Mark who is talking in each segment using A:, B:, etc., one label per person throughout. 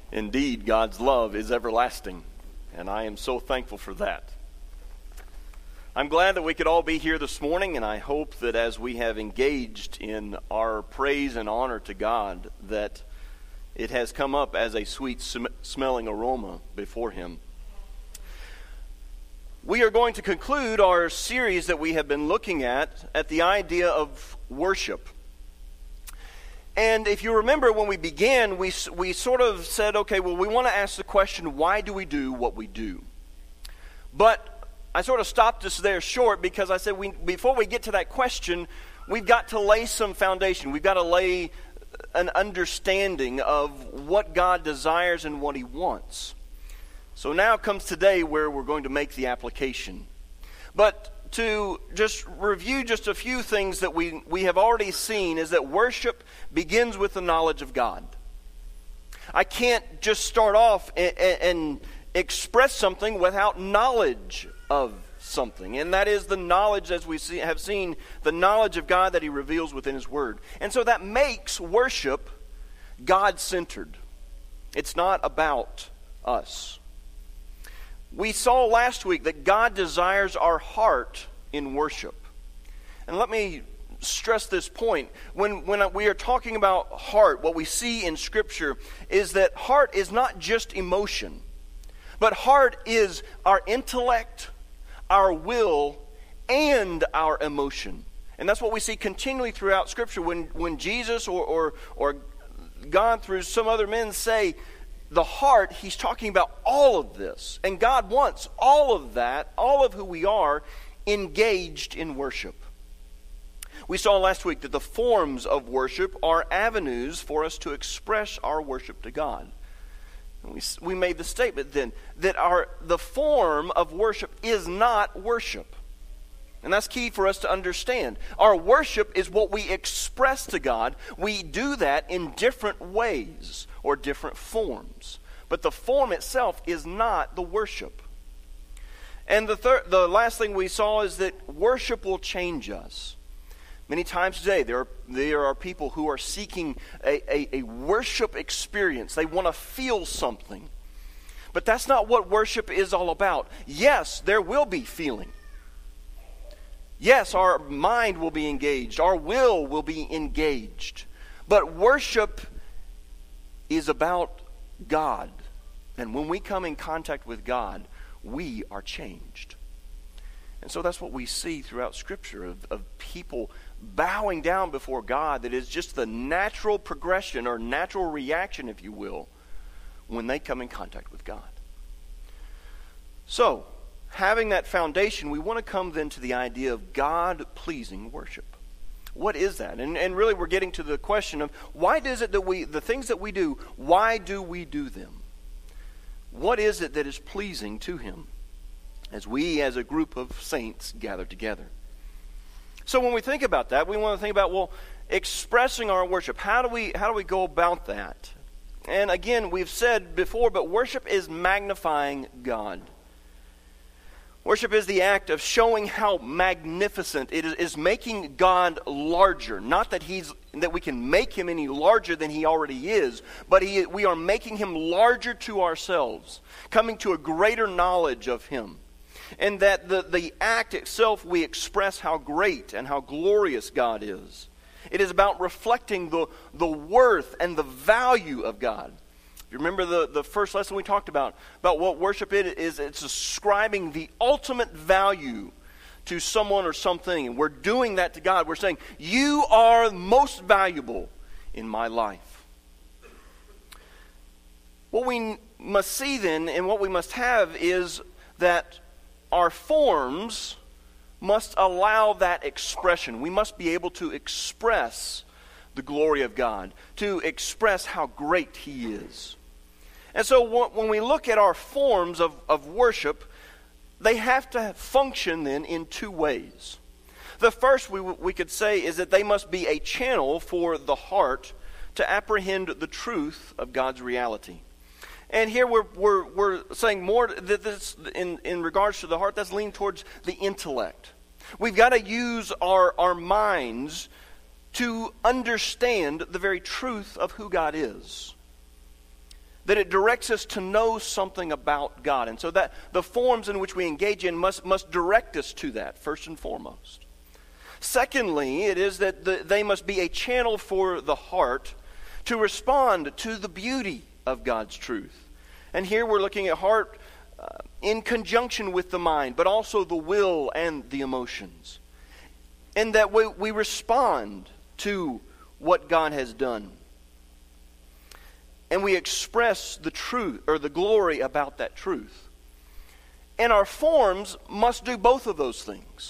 A: Indeed, God's love is everlasting, and I am so thankful for that. I'm glad that we could all be here this morning, and I hope that as we have engaged in our praise and honor to God, that it has come up as a sweet smelling aroma before Him. We are going to conclude our series that we have been looking at the idea of worship. And if you remember when we began, we sort of said, okay, well, we want to ask the question, why do we do what we do? But I sort of stopped us there short because I said, before we get to that question, we've got to lay some foundation. We've got to lay an understanding of what God desires and what He wants. So now comes today where we're going to make the application. But to just review just a few things that we have already seen is that worship begins with the knowledge of God. I can't just start off and express something without knowledge of something. And that is the knowledge, as we have seen, the knowledge of God that He reveals within His Word. And so that makes worship God-centered. It's not about us. We saw last week that God desires our heart in worship. And let me stress this point. When we are talking about heart, what we see in Scripture is that heart is not just emotion, but heart is our intellect, our will, and our emotion. And that's what we see continually throughout Scripture. When Jesus or God through some other men say, the heart, He's talking about all of this. And God wants all of that, all of who we are, engaged in worship. We saw last week that the forms of worship are avenues for us to express our worship to God. And we made the statement then that the form of worship is not worship. And that's key for us to understand. Our worship is what we express to God. We do that in different ways or different forms. But the form itself is not the worship. And the last thing we saw is that worship will change us. Many times today, there are people who are seeking a worship experience. They want to feel something. But that's not what worship is all about. Yes, there will be feeling. Yes, our mind will be engaged. Our will be engaged. But worship is about God. And when we come in contact with God, we are changed. And so that's what we see throughout Scripture of people bowing down before God. That is just the natural progression or natural reaction, if you will, when they come in contact with God. So, having that foundation, we want to come then to the idea of God-pleasing worship. What is that? And really we're getting to the question of why is it that the things that we do, why do we do them? What is it that is pleasing to Him as we as a group of saints gather together? So when we think about that, we want to think about, well, expressing our worship. How do we go about that? And again, we've said before, but worship is magnifying God. Worship is the act of showing how magnificent it is making God larger. Not that we can make Him any larger than He already is, but we are making Him larger to ourselves, coming to a greater knowledge of Him. And that the act itself, we express how great and how glorious God is. It is about reflecting the worth and the value of God. If you remember the first lesson we talked about what worship is, it's ascribing the ultimate value to someone or something. And we're doing that to God. We're saying, you are most valuable in my life. What we must see then, and what we must have, is that our forms must allow that expression. We must be able to express the glory of God, to express how great He is. And so when we look at our forms of worship, they have to function then in two ways. The first we could say is that they must be a channel for the heart to apprehend the truth of God's reality. And here we're saying more that this in regards to the heart, that's leaning towards the intellect. We've got to use our minds to understand the very truth of who God is. that it directs us to know something about God. And so that the forms in which we engage in must direct us to that, first and foremost. Secondly, it is that they must be a channel for the heart to respond to the beauty of God's truth. And here we're looking at heart in conjunction with the mind, but also the will and the emotions. And that we respond to what God has done. And we express the truth, or the glory about that truth. And our forms must do both of those things.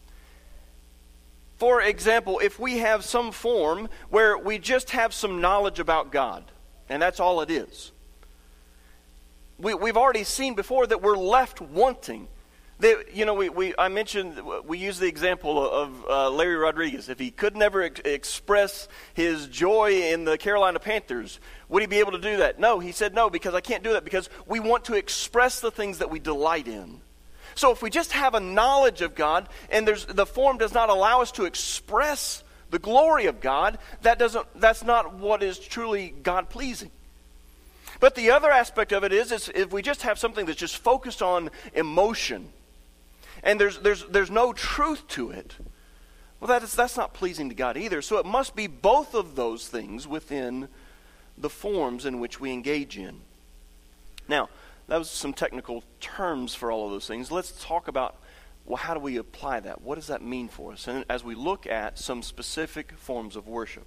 A: For example, if we have some form where we just have some knowledge about God, and that's all it is, we've already seen before that we're left wanting. I mentioned, we use the example of Larry Rodriguez. If he could never express his joy in the Carolina Panthers, would he be able to do that? No, he said no, because I can't do that, because we want to express the things that we delight in. So if we just have a knowledge of God, and the form does not allow us to express the glory of God, that's not what is truly God-pleasing. But the other aspect of it is if we just have something that's just focused on emotion, and there's no truth to it, well, that's not pleasing to God either. So it must be both of those things within the forms in which we engage in. Now, that was some technical terms for all of those things. Let's talk about, well, how do we apply that? What does that mean for us? And as we look at some specific forms of worship.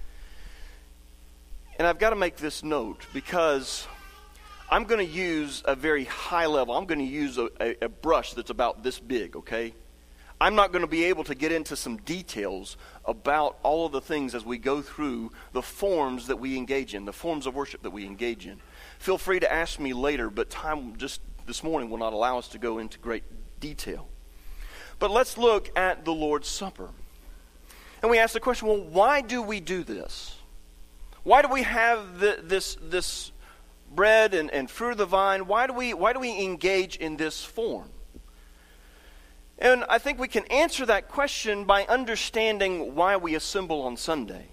A: And I've got to make this note because I'm going to use a very high level. I'm going to use a brush that's about this big, okay? I'm not going to be able to get into some details about all of the things as we go through the forms that we engage in, the forms of worship that we engage in. Feel free to ask me later, but time just this morning will not allow us to go into great detail. But let's look at the Lord's Supper. And we ask the question, well, why do we do this? Why do we have this bread and fruit of the vine? Why do we engage in this form? And I think we can answer that question by understanding why we assemble on Sunday.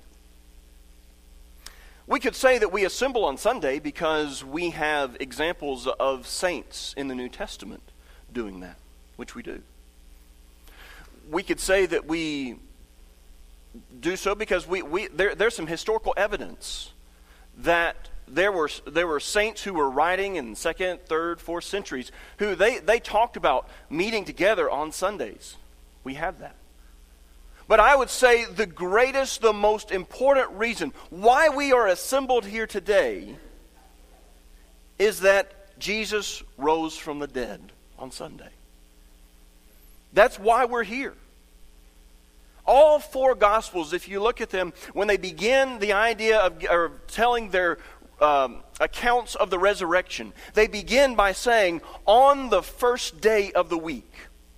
A: We could say that we assemble on Sunday because we have examples of saints in the New Testament doing that, which we do. We could say that we do so because there's some historical evidence that there were saints who were writing in 2nd, 3rd, 4th centuries who they talked about meeting together on Sundays. We have that. But I would say the greatest, the most important reason why we are assembled here today is that Jesus rose from the dead on Sunday. That's why we're here. All 4 Gospels, if you look at them, when they begin the idea of telling their accounts of the resurrection, they begin by saying, on the first day of the week,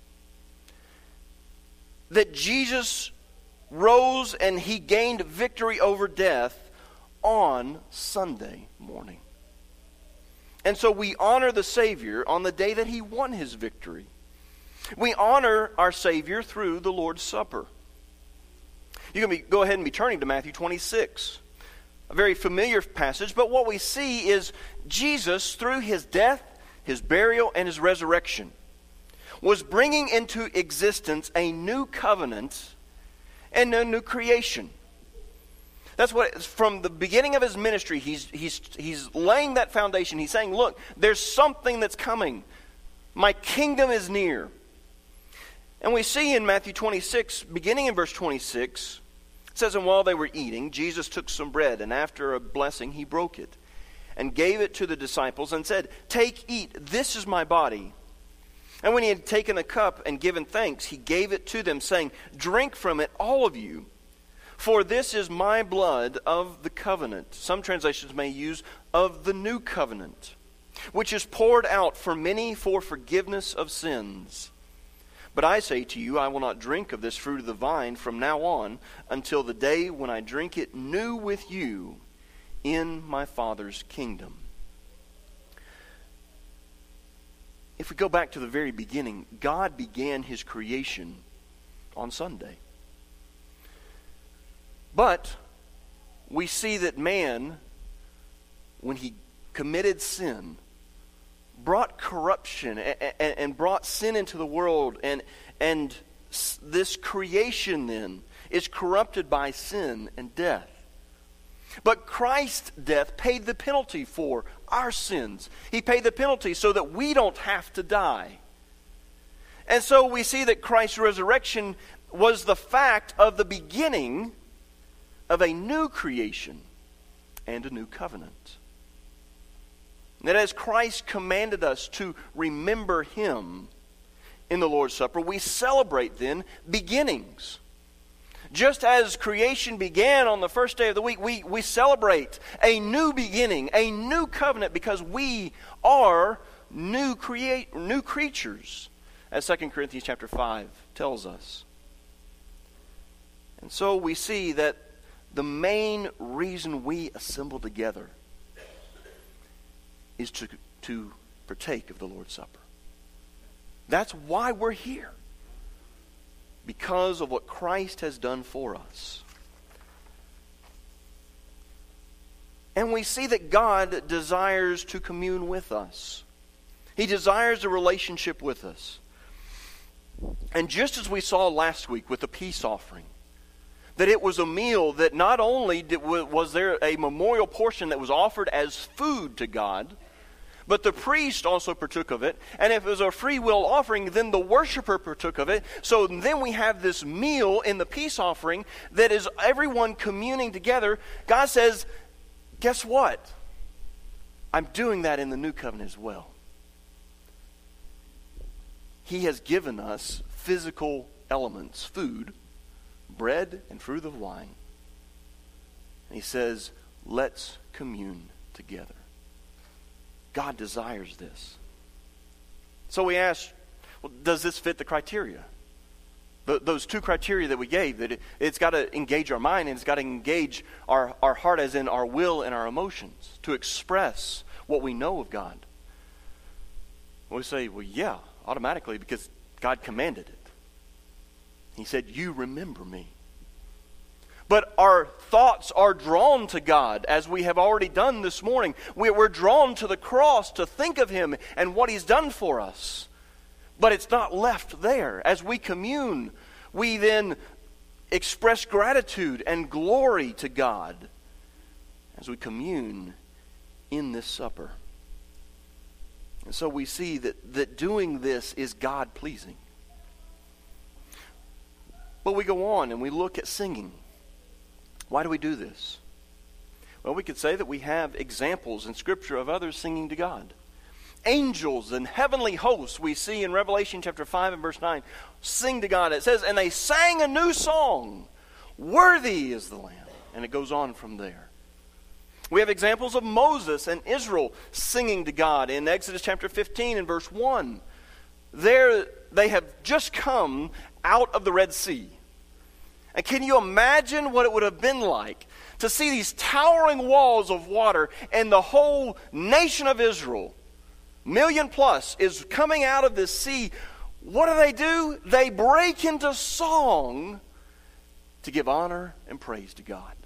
A: that Jesus rose and he gained victory over death on Sunday morning. And so we honor the Savior on the day that he won his victory. We honor our Savior through the Lord's Supper. You can go ahead and be turning to Matthew 26. A very familiar passage, but what we see is Jesus, through his death, his burial, and his resurrection, was bringing into existence a new covenant and a new creation. That's what, from the beginning of his ministry, he's laying that foundation. He's saying, look, there's something that's coming. My kingdom is near. And we see in Matthew 26, beginning in verse 26, it says, and while they were eating, Jesus took some bread, and after a blessing, he broke it, and gave it to the disciples, and said, take, eat, this is my body. And when he had taken a cup and given thanks, he gave it to them, saying, drink from it, all of you, for this is my blood of the covenant. Some translations may use of the new covenant, which is poured out for many for forgiveness of sins. But I say to you, I will not drink of this fruit of the vine from now on until the day when I drink it new with you in my Father's kingdom. If we go back to the very beginning, God began his creation on Sunday. But we see that man, when he committed sin, brought corruption, and brought sin into the world, and this creation then is corrupted by sin and death. But Christ's death paid the penalty for our sins. He paid the penalty so that we don't have to die. And so we see that Christ's resurrection was the fact of the beginning of a new creation and a new covenant. That as Christ commanded us to remember Him in the Lord's Supper, we celebrate then beginnings. Just as creation began on the first day of the week, we celebrate a new beginning, a new covenant, because we are new creatures, as 2 Corinthians chapter 5 tells us. And so we see that the main reason we assemble together is to partake of the Lord's Supper. That's why we're here. Because of what Christ has done for us. And we see that God desires to commune with us. He desires a relationship with us. And just as we saw last week with the peace offering, that it was a meal that not only was there a memorial portion that was offered as food to God, but the priest also partook of it. And if it was a free will offering, then the worshiper partook of it. So then we have this meal in the peace offering that is everyone communing together. God says, guess what? I'm doing that in the new covenant as well. He has given us physical elements, food, bread and fruit of wine. And He says, let's commune together. God desires this. So we ask, well, does this fit the criteria? Those two criteria that we gave, that it's got to engage our mind and it's got to engage our heart, as in our will and our emotions, to express what we know of God. We say, well, yeah, automatically, because God commanded it. He said, you remember me. But our thoughts are drawn to God, as we have already done this morning. We're drawn to the cross to think of Him and what He's done for us. But it's not left there. As we commune, we then express gratitude and glory to God as we commune in this supper. And so we see that doing this is God-pleasing. But we go on and we look at singing. Why do we do this? Well, we could say that we have examples in Scripture of others singing to God. Angels and heavenly hosts, we see in Revelation chapter 5 and verse 9, sing to God. It says, and they sang a new song, worthy is the Lamb. And it goes on from there. We have examples of Moses and Israel singing to God in Exodus chapter 15 and verse 1. There they have just come out of the Red Sea. And can you imagine what it would have been like to see these towering walls of water and the whole nation of Israel, 1 million plus, is coming out of this sea? What do? They break into song to give honor and praise to God.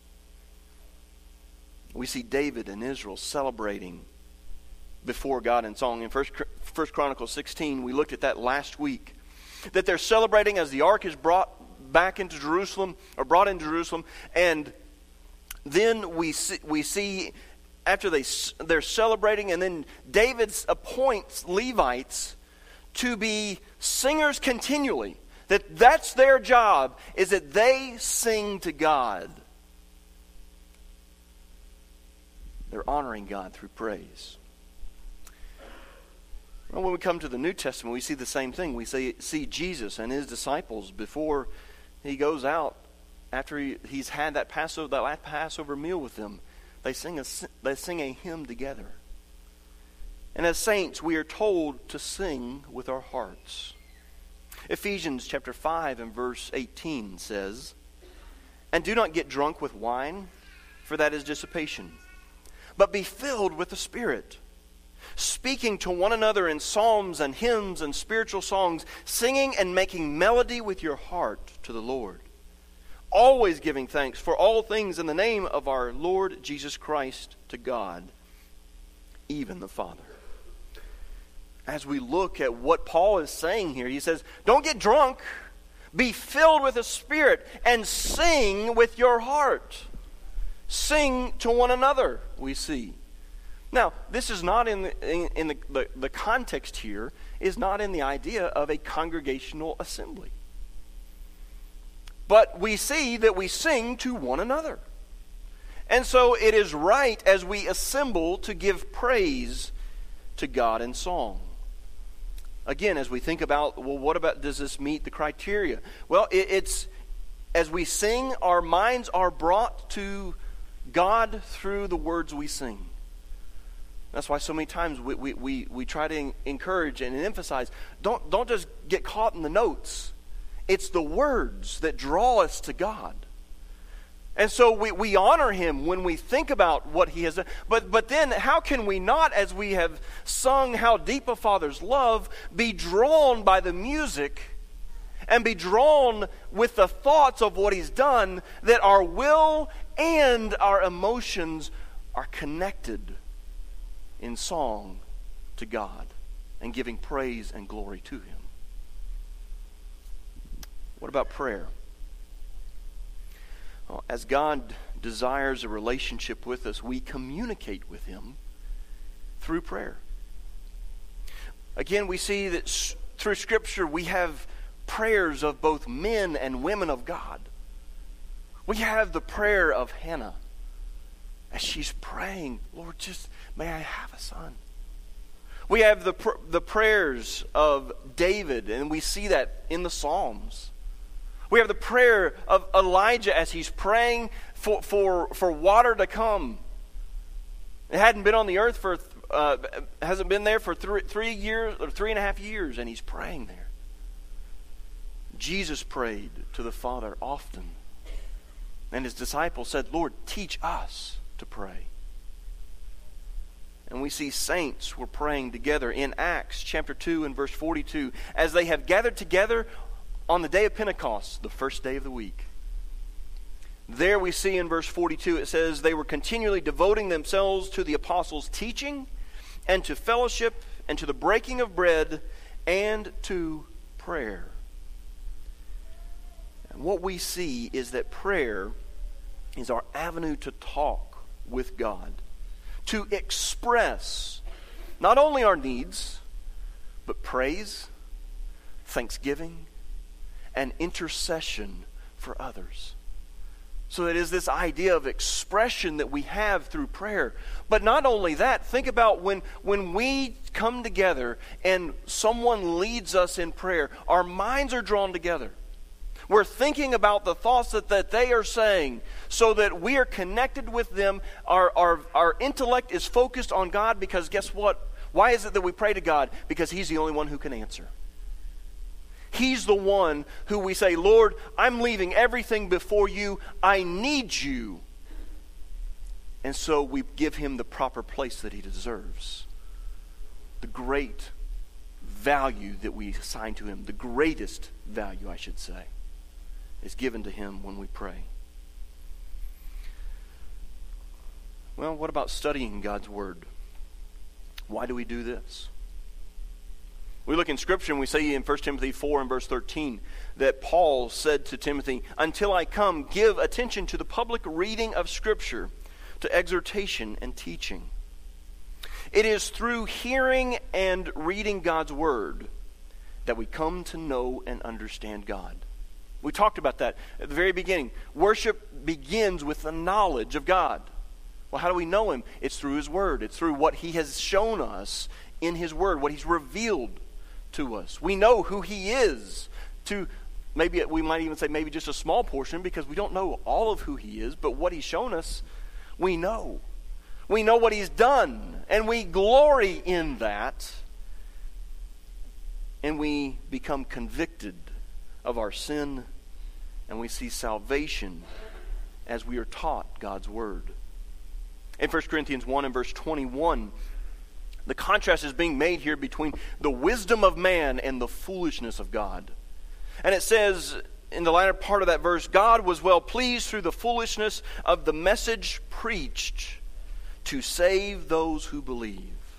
A: We see David and Israel celebrating before God in song. In 1 Chronicles 16, we looked at that last week. That they're celebrating as the ark is brought back into Jerusalem, or brought into Jerusalem, and then we see after they're celebrating, and then David appoints Levites to be singers continually. That's their job, is that they sing to God. They're honoring God through praise. Well, when we come to the New Testament, we see the same thing. We see Jesus and His disciples before He goes out, after he's had that last Passover meal with them. They sing a hymn together. And as saints, we are told to sing with our hearts. Ephesians chapter 5 and verse 18 says, and do not get drunk with wine, for that is dissipation, but be filled with the Spirit, speaking to one another in psalms and hymns and spiritual songs, singing and making melody with your heart to the Lord, always giving thanks for all things in the name of our Lord Jesus Christ to God. even the Father. As we look at what Paul is saying here, he says, don't get drunk, be filled with the Spirit, and sing with your heart. Sing to one another, we see. Now, this is not in the context here, is not in the idea of a congregational assembly. But we see that we sing to one another. And so it is right as we assemble to give praise to God in song. Again, as we think about, well, what about, does this meet the criteria? Well, it's as we sing, our minds are brought to God through the words we sing. That's why so many times we try to encourage and emphasize, don't just get caught in the notes. It's the words that draw us to God. And so we honor Him when we think about what He has done. But then how can we not, as we have sung How Deep a Father's Love, be drawn by the music and be drawn with the thoughts of what He's done, that our will and our emotions are connected in song to God and giving praise and glory to Him. What about prayer? Well, as God desires a relationship with us, we communicate with Him through prayer. Again, we see that through Scripture we have prayers of both men and women of God. We have the prayer of Hannah as she's praying, Lord, just may I have a son. We have the prayers of David, and we see that in the Psalms. We have the prayer of Elijah as he's praying for water to come. It hadn't been on the earth hasn't been there for 3 years or 3.5 years, and he's praying there. Jesus prayed to the Father often, and His disciples said, Lord, teach us to pray. And we see saints were praying together in Acts chapter 2 and verse 42, as they have gathered together on the day of Pentecost, the first day of the week. There we see in verse 42, it says, they were continually devoting themselves to the apostles' teaching and to fellowship and to the breaking of bread and to prayer. And what we see is that prayer is our avenue to talk with God, to express not only our needs, but praise, thanksgiving, and intercession for others. So it is this idea of expression that we have through prayer. But not only that, think about when we come together and someone leads us in prayer, our minds are drawn together. We're thinking about the thoughts that they are saying, so that we are connected with them. Our intellect is focused on God, because guess what? Why is it that we pray to God? Because He's the only one who can answer. He's the one who we say, Lord, I'm leaving everything before you. I need you. And so we give Him the proper place that He deserves. The great value that we assign to Him, the greatest value, I should say, is given to Him when we pray. Well, what about studying God's Word? Why do we do this? We look in Scripture and we see in 1 Timothy 4 and verse 13 that Paul said to Timothy, until I come, give attention to the public reading of Scripture, to exhortation and teaching. It is through hearing and reading God's Word that we come to know and understand God. We talked about that at the very beginning. Worship begins with the knowledge of God. Well, how do we know Him? It's through His Word. It's through what He has shown us in His Word, what He's revealed to us. We know who He is, to maybe we might even say maybe just a small portion, because we don't know all of who He is, but what He's shown us, we know. We know what He's done, and we glory in that, and we become convicted of our sin, and we see salvation as we are taught God's Word. In 1 Corinthians 1 and verse 21, the contrast is being made here between the wisdom of man and the foolishness of God. And it says in the latter part of that verse, God was well pleased through the foolishness of the message preached to save those who believe.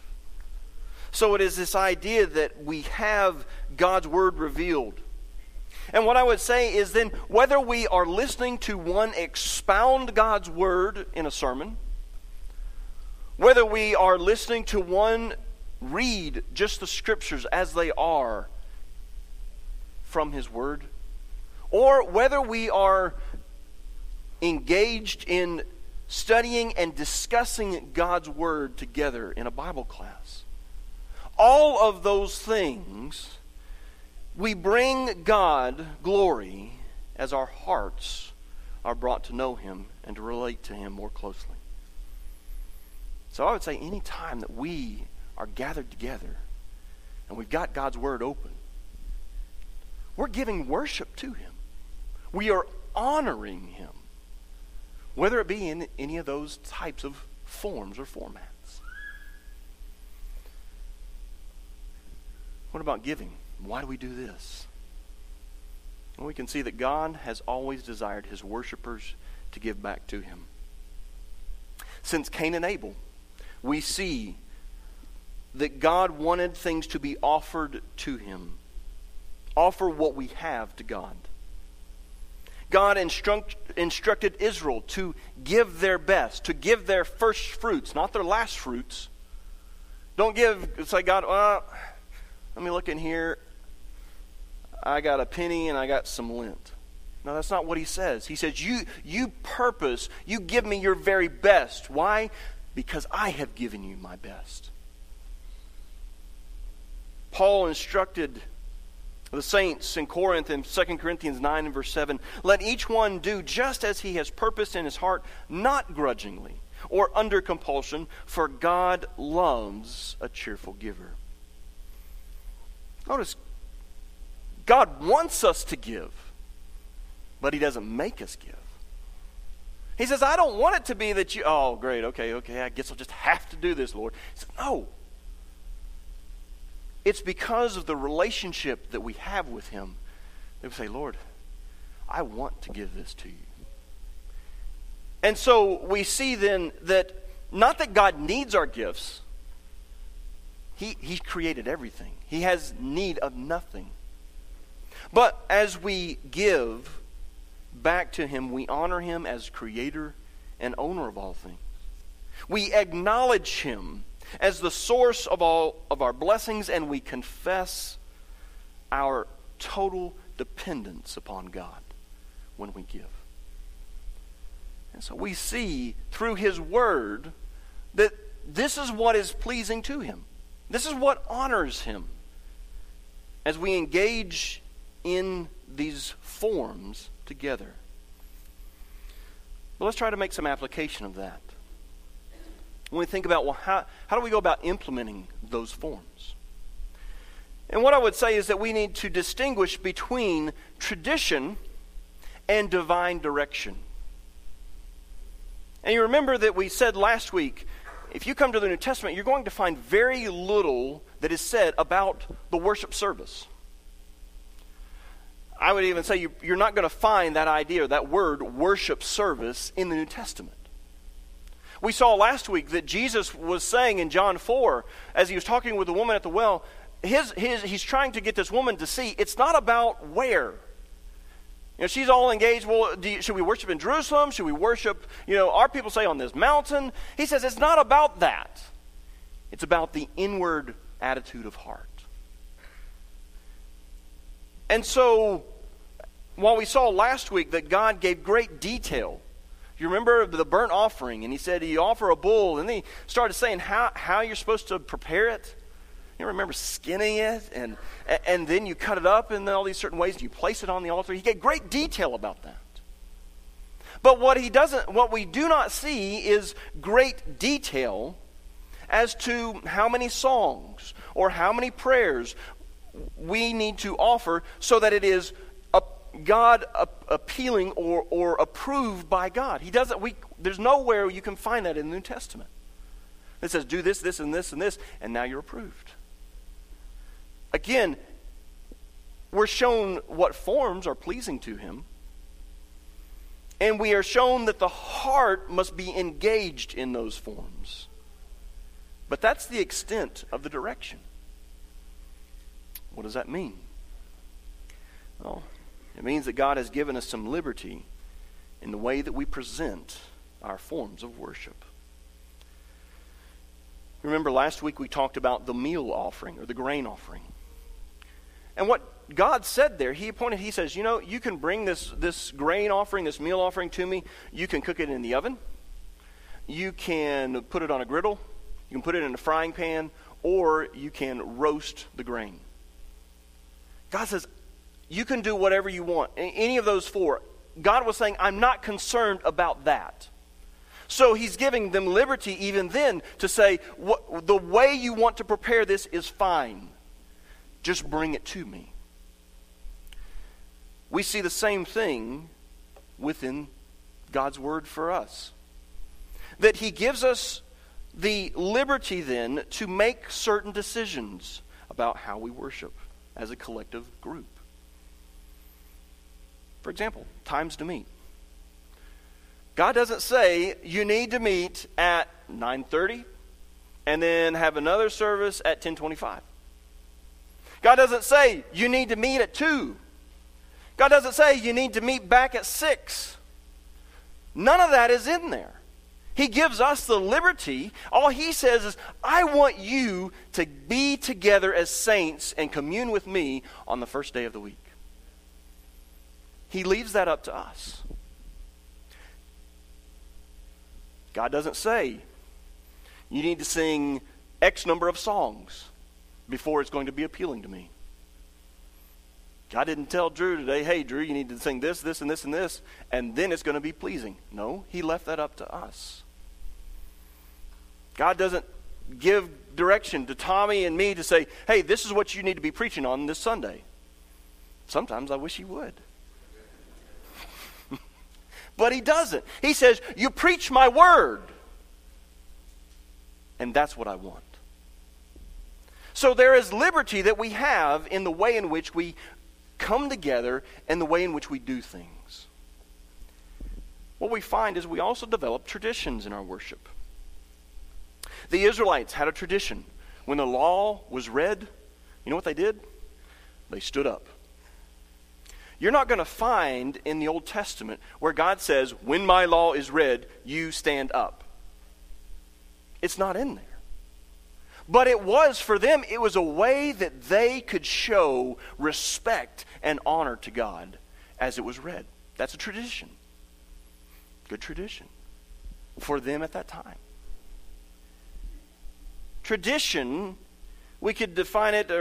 A: So it is this idea that we have God's Word revealed. And what I would say is then, whether we are listening to one expound God's Word in a sermon, whether we are listening to one read just the Scriptures as they are from His Word, or whether we are engaged in studying and discussing God's Word together in a Bible class, all of those things, we bring God glory as our hearts are brought to know Him and to relate to Him more closely. So I would say any time that we are gathered together and we've got God's Word open, we're giving worship to Him. We are honoring Him, whether it be in any of those types of forms or formats. What about giving? Why do we do this? Well, we can see that God has always desired His worshipers to give back to Him. Since Cain and Abel, we see that God wanted things to be offered to Him. Offer what we have to God. God instructed Israel to give their best, to give their first fruits, not their last fruits. Don't say, God, let me look in here. I got a penny and I got some lint. No, that's not what He says. He says, you purpose, you give me your very best. Why? Because I have given you my best. Paul instructed the saints in Corinth in 2 Corinthians 9 and verse 7, let each one do just as he has purposed in his heart, not grudgingly or under compulsion, for God loves a cheerful giver. Notice, God wants us to give, but He doesn't make us give. He says, I don't want it to be that you, oh, great, okay, I guess I'll just have to do this, Lord. He says, no. It's because of the relationship that we have with Him that we say, Lord, I want to give this to you. And so we see then that, not that God needs our gifts. He's created everything. He has need of nothing. But as we give back to Him, we honor Him as Creator and owner of all things. We acknowledge Him as the source of all of our blessings, and we confess our total dependence upon God when we give. And so we see through His Word that this is what is pleasing to Him. This is what honors Him as we engage in these forms together. But let's try to make some application of that. When we think about, well, how do we go about implementing those forms? And what I would say is that we need to distinguish between tradition and divine direction. And you remember that we said last week, if you come to the New Testament, you're going to find very little that is said about the worship service. I would even say you're not going to find that idea, that word, worship service, in the New Testament. We saw last week that Jesus was saying in John 4, as He was talking with the woman at the well, he's trying to get this woman to see it's not about where. You know, she's all engaged. Well, should we worship in Jerusalem? Should we worship, our people say on this mountain? He says it's not about that. It's about the inward attitude of heart. And so, while we saw last week that God gave great detail, you remember the burnt offering, and He said you offer a bull, and then He started saying how you're supposed to prepare it. You remember skinning it, and then you cut it up in all these certain ways, and you place it on the altar. He gave great detail about that. But what we do not see is great detail as to how many songs or how many prayers we need to offer so that it is God appealing or approved by God. There's nowhere you can find that in the New Testament. It says, do this, this, and this, and this, and now you're approved. Again, we're shown what forms are pleasing to Him, and we are shown that the heart must be engaged in those forms But that's the extent of the direction. What does that mean? Well, it means that God has given us some liberty in the way that we present our forms of worship. Remember last week we talked about the meal offering or the grain offering. And what God said there, he says, you can bring this grain offering, this meal offering to me. You can cook it in the oven. You can put it on a griddle. You can put it in a frying pan. Or you can roast the grain. God says, you can do whatever you want. Any of those four. God was saying, I'm not concerned about that. So he's giving them liberty even then to say, the way you want to prepare this is fine. Just bring it to me. We see the same thing within God's word for us. That he gives us the liberty then to make certain decisions about how we worship as a collective group. For example, times to meet. God doesn't say you need to meet at 9:30 and then have another service at 10:25. God doesn't say you need to meet at 2. God doesn't say you need to meet back at 6. None of that is in there. He gives us the liberty. All he says is, I want you to be together as saints and commune with me on the first day of the week. He leaves that up to us. God doesn't say you need to sing X number of songs before it's going to be appealing to me. God didn't tell Drew today, hey Drew, you need to sing this, this, and this, and this, and then it's going to be pleasing. No, he left that up to us. God doesn't give direction to Tommy and me to say, hey, this is what you need to be preaching on this Sunday. Sometimes I wish he would. But he doesn't. He says, you preach my word. And that's what I want. So there is liberty that we have in the way in which we come together and the way in which we do things. What we find is we also develop traditions in our worship. The Israelites had a tradition. When the law was read, you know what they did? They stood up. You're not going to find in the Old Testament where God says, when my law is read, you stand up. It's not in there. But it was for them, it was a way that they could show respect and honor to God as it was read. That's a tradition. Good tradition for them at that time. Tradition, we could define it,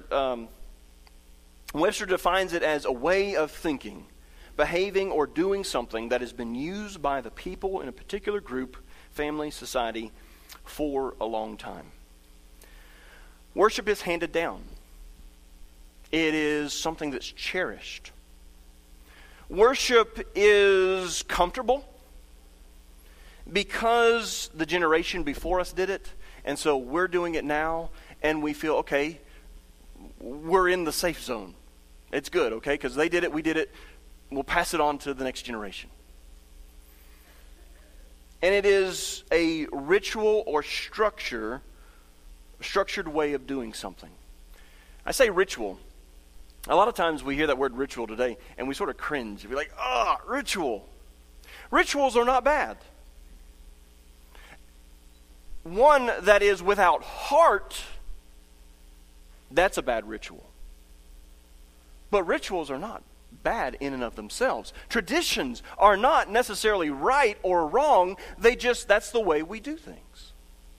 A: Webster defines it as a way of thinking, behaving, or doing something that has been used by the people in a particular group, family, society, for a long time. Worship is handed down. It is something that's cherished. Worship is comfortable because the generation before us did it, and so we're doing it now, and we feel, okay, we're in the safe zone. It's good, okay, because they did it, we did it, we'll pass it on to the next generation. And it is a ritual or structured way of doing something. I say ritual. A lot of times we hear that word ritual today, and we sort of cringe. We're like, ritual. Rituals are not bad. One that is without heart, that's a bad ritual. But rituals are not bad in and of themselves. Traditions are not necessarily right or wrong. That's the way we do things.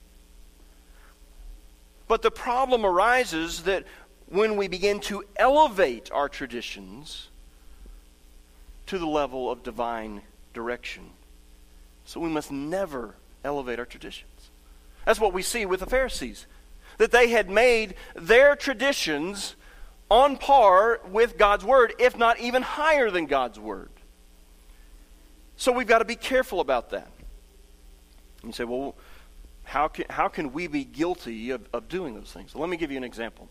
A: But the problem arises that when we begin to elevate our traditions to the level of divine direction. So we must never elevate our traditions. That's what we see with the Pharisees. That they had made their traditions on par with God's word, if not even higher than God's word. So we've got to be careful about that. You say, well, how can we be guilty of doing those things? Well, let me give you an example.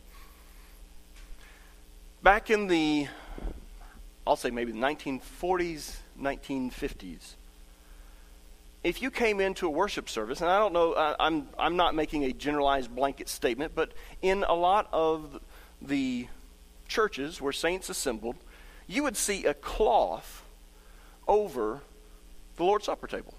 A: Back in the, I'll say maybe the 1940s, 1950s, if you came into a worship service, and I don't know, I'm not making a generalized blanket statement, but in a lot of the churches where saints assembled, you would see a cloth over the Lord's Supper table.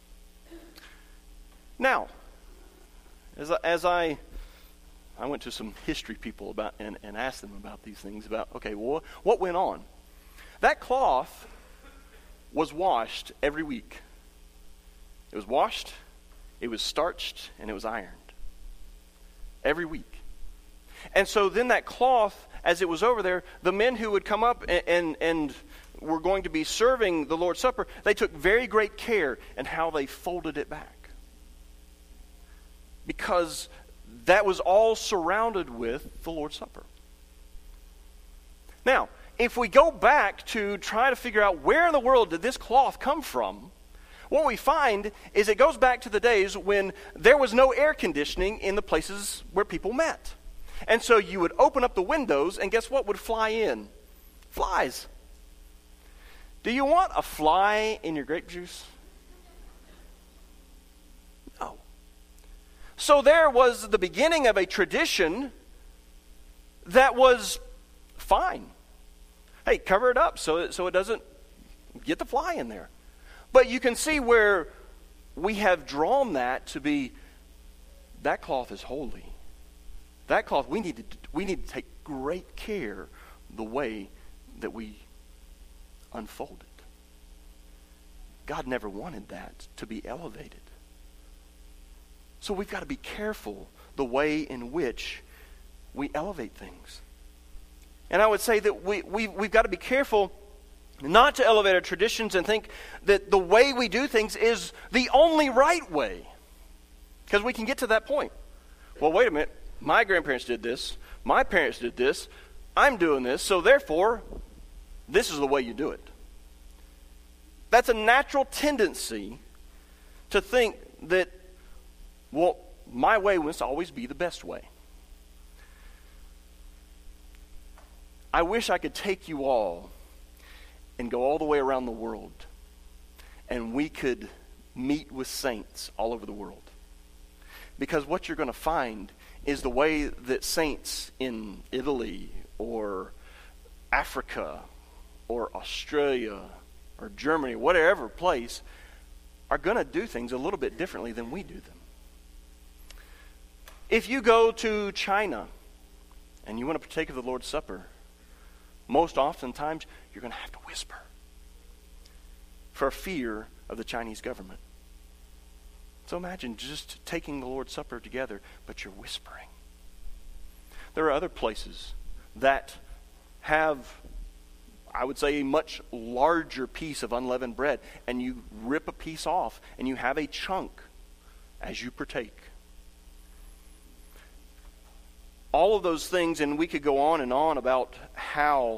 A: Now, as I went to some history people about and asked them about these things, about, okay, well, what went on? That cloth was washed every week. It was washed, it was starched, and it was ironed. Every week. And so then that cloth, as it was over there, the men who would come up and were going to be serving the Lord's Supper, they took very great care in how they folded it back. Because that was all surrounded with the Lord's Supper. Now, if we go back to try to figure out where in the world did this cloth come from, what we find is it goes back to the days when there was no air conditioning in the places where people met. And so you would open up the windows, and guess what would fly in? Flies. Do you want a fly in your grape juice? No. So there was the beginning of a tradition that was fine. Hey, cover it up so it doesn't get the fly in there. But you can see where we have drawn that to be, that cloth is holy. That cloth, we need to take great care the way that we unfold it. God never wanted that to be elevated. So we've got to be careful the way in which we elevate things. And I would say that we've got to be careful not to elevate our traditions and think that the way we do things is the only right way. Because we can get to that point. Well, wait a minute. My grandparents did this. My parents did this. I'm doing this. So therefore, this is the way you do it. That's a natural tendency to think that, well, my way must always be the best way. I wish I could take you all and go all the way around the world, and we could meet with saints all over the world. Because what you're going to find is the way that saints in Italy or Africa or Australia or Germany, whatever place, are going to do things a little bit differently than we do them. If you go to China and you want to partake of the Lord's Supper, most oftentimes you're going to have to whisper for fear of the Chinese government. So imagine just taking the Lord's Supper together, but you're whispering. There are other places that have, I would say, a much larger piece of unleavened bread, and you rip a piece off, and you have a chunk as you partake. All of those things, and we could go on and on about how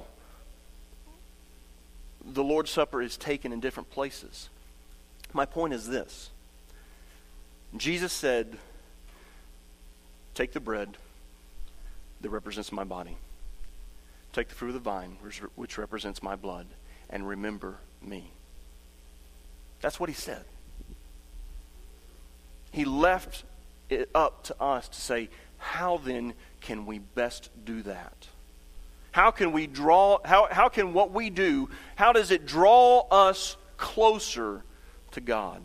A: the Lord's Supper is taken in different places. My point is this. Jesus said, take the bread that represents my body. Take the fruit of the vine, which represents my blood, and remember me. That's what he said. He left it up to us to say, how then can we best do that? How can we draw, how can what we do, how does it draw us closer to God?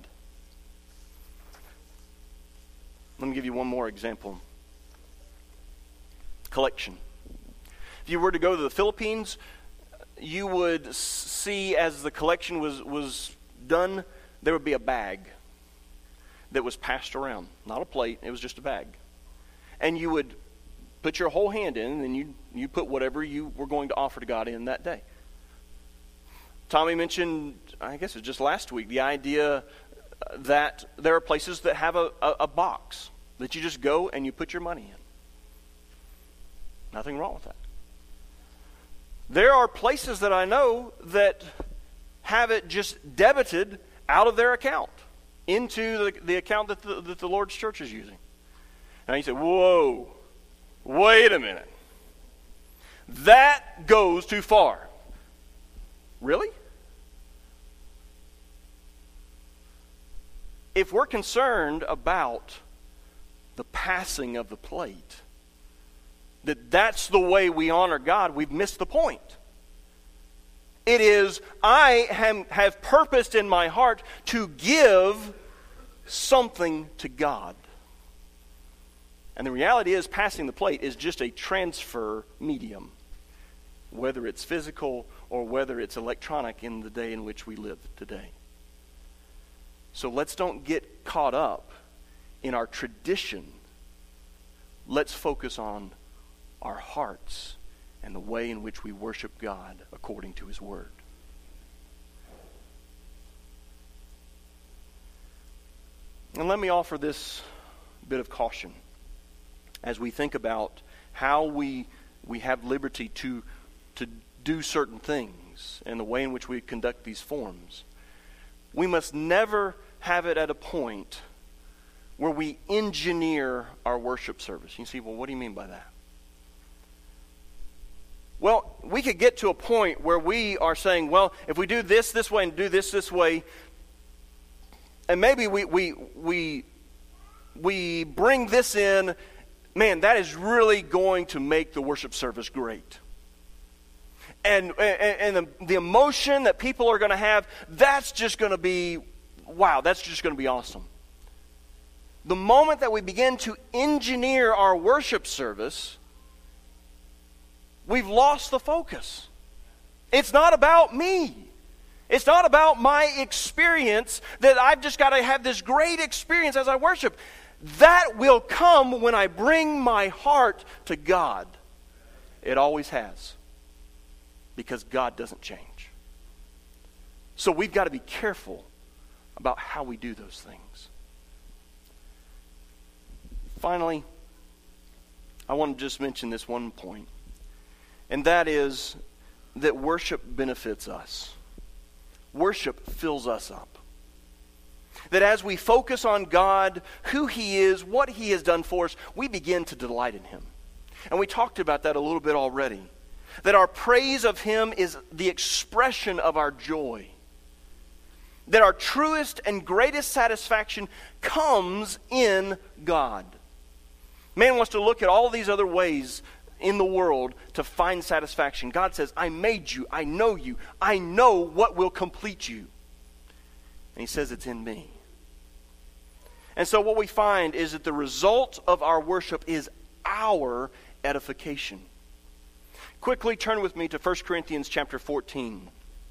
A: Let me give you one more example. Collection. If you were to go to the Philippines, you would see as the collection was done, there would be a bag that was passed around. Not a plate, it was just a bag. And you would put your whole hand in, and you put whatever you were going to offer to God in that day. Tommy mentioned, I guess it was just last week, the idea that there are places that have a box that you just go and you put your money in. Nothing wrong with that. There are places that I know that have it just debited out of their account into the account that the Lord's church is using. Now you say, whoa, wait a minute. That goes too far. Really? if we're concerned about the passing of the plate, that's the way we honor God, we've missed the point. It is, I have purposed in my heart to give something to God. And the reality is, passing the plate is just a transfer medium, whether it's physical or whether it's electronic in the day in which we live today. So let's don't get caught up in our tradition. Let's focus on our hearts and the way in which we worship God according to His Word. And let me offer this bit of caution as we think about how we have liberty to do certain things and the way in which we conduct these forms. We must never have it at a point where we engineer our worship service. You see, well, what do you mean by that? Well, we could get to a point where we are saying, well, if we do this way and do this way, and maybe we bring this in, man, that is really going to make the worship service great. And the emotion that people are going to have, that's just going to be, wow, that's just going to be awesome. The moment that we begin to engineer our worship service, we've lost the focus. It's not about me. It's not about my experience that I've just got to have this great experience as I worship. That will come when I bring my heart to God. It always has. Because God doesn't change. So we've got to be careful about how we do those things. Finally, I want to just mention this one point. And that is that worship benefits us. Worship fills us up. That as we focus on God, who He is, what He has done for us, we begin to delight in Him. And we talked about that a little bit already. That our praise of Him is the expression of our joy. That our truest and greatest satisfaction comes in God. Man wants to look at all these other ways in the world to find satisfaction. God says, I made you, I know what will complete you. And He says it's in me. And so what we find is that the result of our worship is our edification. Quickly turn with me to 1 Corinthians chapter 14.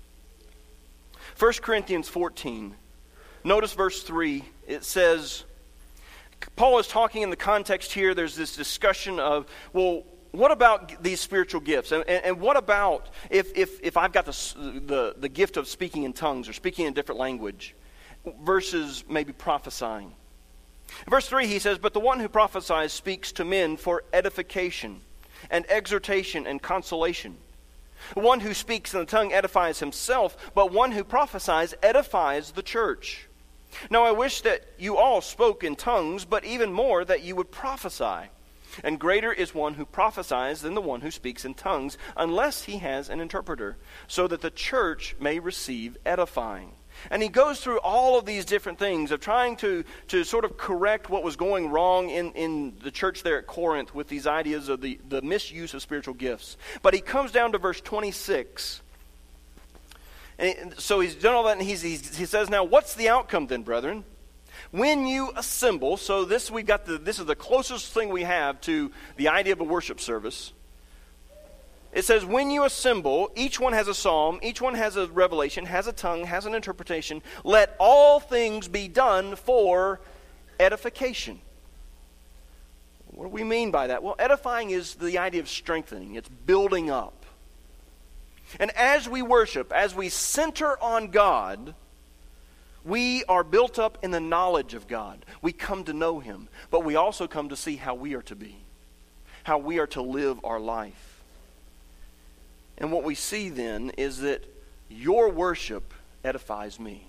A: 1 Corinthians 14. Notice verse 3. It says, Paul is talking in the context here, there's this discussion of, well, what about these spiritual gifts? And what about if I've got the gift of speaking in tongues or speaking in a different language versus maybe prophesying? In verse 3 he says, but the one who prophesies speaks to men for edification and exhortation and consolation. One who speaks in the tongue edifies himself, but one who prophesies edifies the church. Now I wish that you all spoke in tongues, but even more that you would prophesy. And greater is one who prophesies than the one who speaks in tongues, unless he has an interpreter, so that the church may receive edifying. And he goes through all of these different things of trying to sort of correct what was going wrong in the church there at Corinth with these ideas of the misuse of spiritual gifts. But he comes down to verse 26. And so he's done all that, and he says, now what's the outcome then, brethren? When you assemble, so this is the closest thing we have to the idea of a worship service. It says, when you assemble, each one has a psalm, each one has a revelation, has a tongue, has an interpretation. Let all things be done for edification. What do we mean by that? Well, edifying is the idea of strengthening. It's building up. And as we worship, as we center on God, we are built up in the knowledge of God. We come to know Him, but we also come to see how we are to be, how we are to live our life. And what we see then is that your worship edifies me.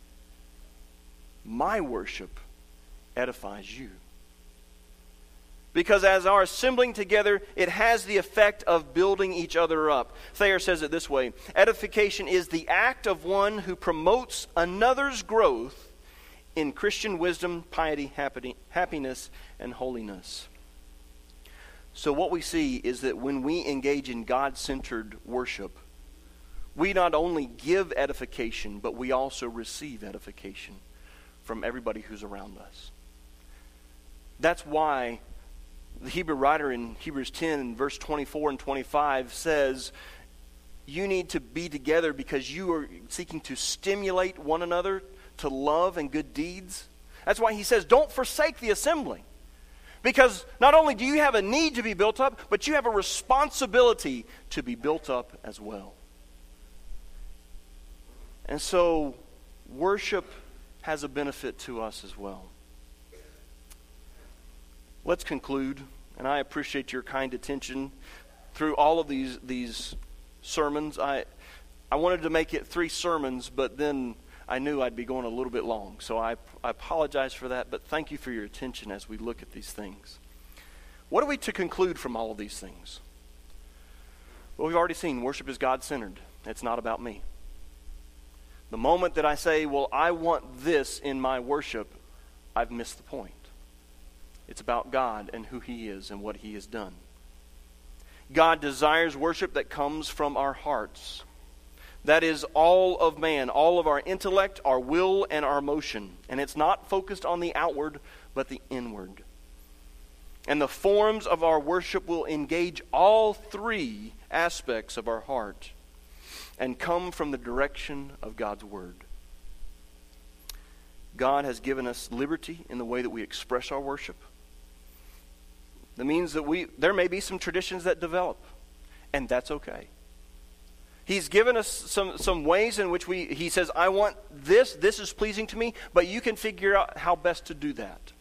A: My worship edifies you. Because as our assembling together, it has the effect of building each other up. Thayer says it this way: edification is the act of one who promotes another's growth in Christian wisdom, piety, happiness, and holiness. So what we see is that when we engage in God-centered worship, we not only give edification, but we also receive edification from everybody who's around us. That's why the Hebrew writer in Hebrews 10, verse 24 and 25 says, you need to be together because you are seeking to stimulate one another to love and good deeds. That's why he says, don't forsake the assembly. Because not only do you have a need to be built up, but you have a responsibility to be built up as well. And so, worship has a benefit to us as well. Let's conclude, and I appreciate your kind attention through all of these sermons. I wanted to make it 3 sermons, but then I knew I'd be going a little bit long. So I apologize for that, but thank you for your attention as we look at these things. What are we to conclude from all of these things? Well, we've already seen worship is God-centered. It's not about me. The moment that I say, well, I want this in my worship, I've missed the point. It's about God and who He is and what He has done. God desires worship that comes from our hearts. That is all of man, all of our intellect, our will, and our emotion. And it's not focused on the outward, but the inward. And the forms of our worship will engage all 3 aspects of our heart and come from the direction of God's Word. God has given us liberty in the way that we express our worship. That means that there may be some traditions that develop, and that's okay. He's given us some ways in which He says, I want this is pleasing to me, but you can figure out how best to do that.